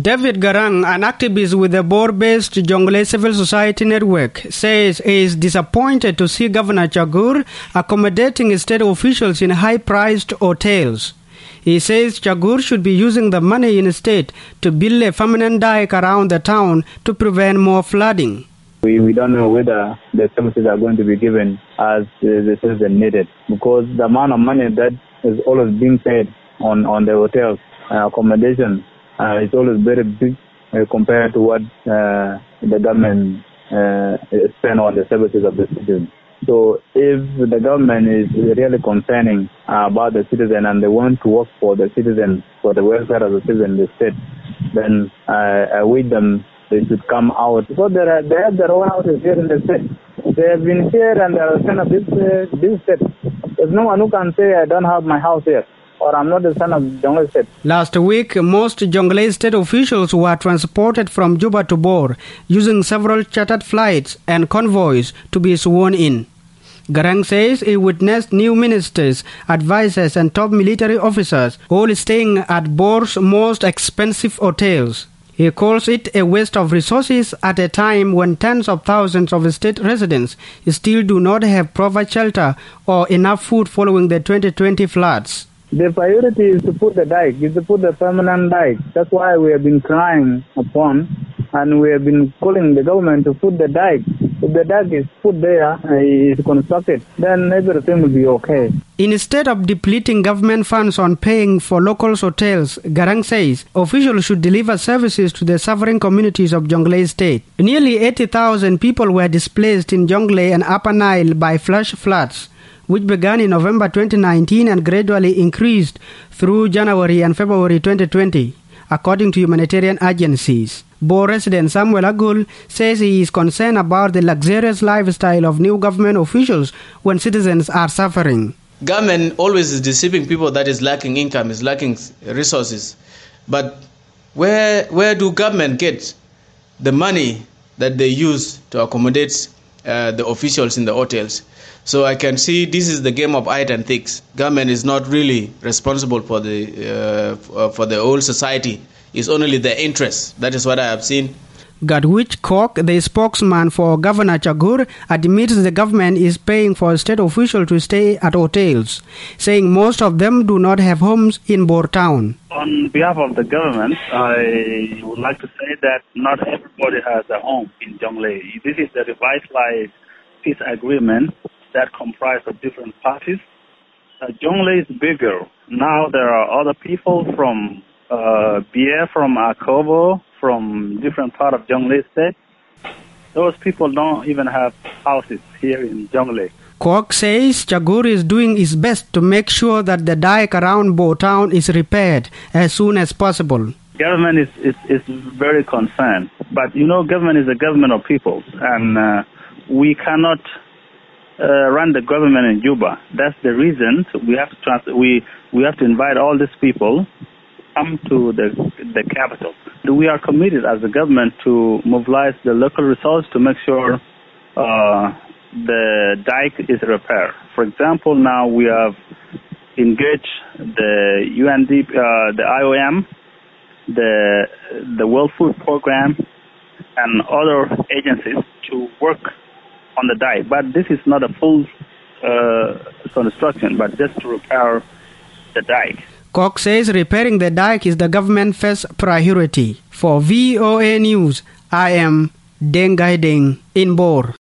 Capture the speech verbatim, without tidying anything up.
David Garang, an activist with the Bor-based Jonglei Civil Society Network, says he is disappointed to see Governor Chagur accommodating state officials in high-priced hotels. He says Chagur should be using the money instead to build a permanent dike around the town to prevent more flooding. We, we don't know whether the services are going to be given as uh, the services needed, because the amount of money that is always being paid on, on the hotels uh, accommodation uh, is always very big uh, compared to what uh, the government uh, spend on the services of the citizens. So if the government is really concerning uh, about the citizen and they want to work for the citizen, for the welfare of the citizen in the state, then uh, I wish them they should come out, because they, are, they have their own houses here in the state. They have been here and they are son of this, uh, this state. There's no one who can say, I don't have my house here, or I'm not the son of Jonglei State. Last week, most Jonglei State officials were transported from Juba to Bor using several chartered flights and convoys to be sworn in. Garang says he witnessed new ministers, advisors and top military officers all staying at Bor's most expensive hotels. He calls it a waste of resources at a time when tens of thousands of state residents still do not have proper shelter or enough food following the twenty twenty floods. The priority is to put the dike, is to put the permanent dike. That's why we have been crying upon and we have been calling the government to put the dike. If the dike is put there, uh, is constructed, then everything will be okay. Instead of depleting government funds on paying for local hotels, Garang says officials should deliver services to the suffering communities of Jonglei State. Nearly eighty thousand people were displaced in Jonglei and Upper Nile by flash floods, which began in November twenty nineteen and gradually increased through January and February twenty twenty, according to humanitarian agencies. Bor resident Samuel Agul says he is concerned about the luxurious lifestyle of new government officials when citizens are suffering. Government always is deceiving people that is lacking income, is lacking resources. But where where do government get the money that they use to accommodate uh, the officials in the hotels? So I can see this is the game of hide and seek. Government is not really responsible for the uh, for the whole society. It's only the interest. That is what I have seen. Gadwich Kok, the spokesman for Governor Chagur, admits the government is paying for state officials to stay at hotels, saying most of them do not have homes in Bor town. On behalf of the government, I would like to say that not everybody has a home in Jonglei. This is the revitalized peace agreement that comprises of different parties. Uh, Jonglei is bigger. Now there are other people from uh, Bier, from Akobo, from different part of Jonglei State. Those people don't even have houses here in Jonglei. Kwok says Chagur is doing his best to make sure that the dike around Bo town is repaired as soon as possible. Government is, is, is very concerned. But, you know, government is a government of people. And uh, we cannot uh, run the government in Juba. That's the reason we have to trans- we, we have to invite all these people come to the the capital. We are committed as a government to mobilize the local resources to make sure uh, the dike is repaired. For example, now we have engaged the U N D P, uh, the I O M, the the World Food Program, and other agencies to work on the dike. But this is not a full uh, construction, but just to repair the dike. Kok says repairing the dike is the government's first priority. For V O A News, I am Dengai Deng in Bor.